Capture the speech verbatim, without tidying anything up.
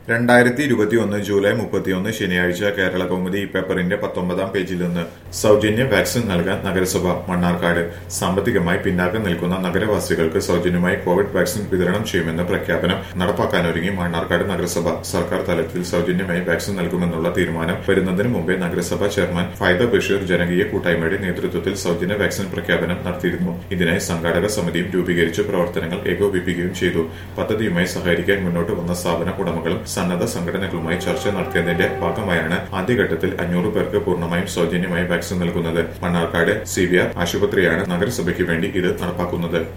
രണ്ടായിരത്തി ഇരുപത്തിയൊന്ന് ജൂലൈ മുപ്പത്തിയൊന്ന് ശനിയാഴ്ച കേരള കൗമുദി ഈ പേപ്പറിന്റെ പത്തൊമ്പതാം പേജിൽ നിന്ന് സൗജന്യ വാക്സിൻ നൽകാൻ നഗരസഭ മണ്ണാർക്കാട്. സാമ്പത്തികമായി പിന്നാക്കം നിൽക്കുന്ന നഗരവാസികൾക്ക് സൗജന്യമായി കോവിഡ് വാക്സിൻ വിതരണം ചെയ്യുമെന്ന പ്രഖ്യാപനം നടപ്പാക്കാനൊരുങ്ങി മണ്ണാർക്കാട് നഗരസഭ. സർക്കാർ തലത്തിൽ സൗജന്യമായി വാക്സിൻ നൽകുമെന്നുള്ള തീരുമാനം വരുന്നതിന് മുമ്പേ നഗരസഭാ ചെയർമാൻ ഫൈദ ബഷീർ ജനകീയ കൂട്ടായ്മയുടെ നേതൃത്വത്തിൽ സൗജന്യ വാക്സിൻ പ്രഖ്യാപനം നടത്തിയിരുന്നു. ഇതിനായി സംഘാടക സമിതിയും രൂപീകരിച്ച് പ്രവർത്തനങ്ങൾ ഏകോപിപ്പിക്കുകയും ചെയ്തു. പദ്ധതിയുമായി സഹകരിക്കാൻ മുന്നോട്ട് വന്ന സ്ഥാപന ഉടമകളും സന്നദ്ധ സംഘടനകളുമായി ചർച്ച നടത്തിയതിന്റെ ഭാഗമായാണ് ആദ്യഘട്ടത്തിൽ അഞ്ഞൂറ് പേർക്ക് പൂർണ്ണമായും സൗജന്യമായി വാക്സിൻ നൽകുന്നത്. മണ്ണാർക്കാട് സി വി ആർ ആശുപത്രിയാണ് നഗരസഭയ്ക്ക് വേണ്ടി ഇത് നടപ്പാക്കുന്നത്.